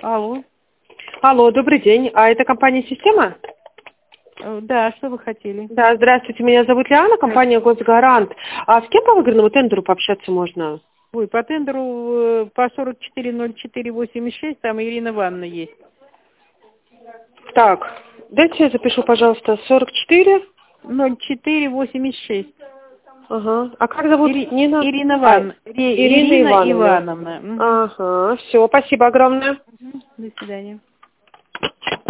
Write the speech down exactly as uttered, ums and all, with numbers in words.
Алло. Алло, добрый день. А это компания «Система»? Э, Да, что вы хотели? Да, здравствуйте, меня зовут Лиана, компания «Госгарант». А с кем по выигранному тендеру пообщаться можно? Ой, по тендеру э, по сорок четыре ноль четыре восемьдесят шесть там Ирина Ивановна есть. Так, дайте я запишу, пожалуйста, сорок четыре. ноль четыре восемьдесят шесть. Ага. А как зовут? Ири- Нина? Ирина А, Ивановна. Ри- Ирина Ирина Ивановна. Ивановна. Мгм. Ага, все, спасибо огромное. Мгм. До свидания.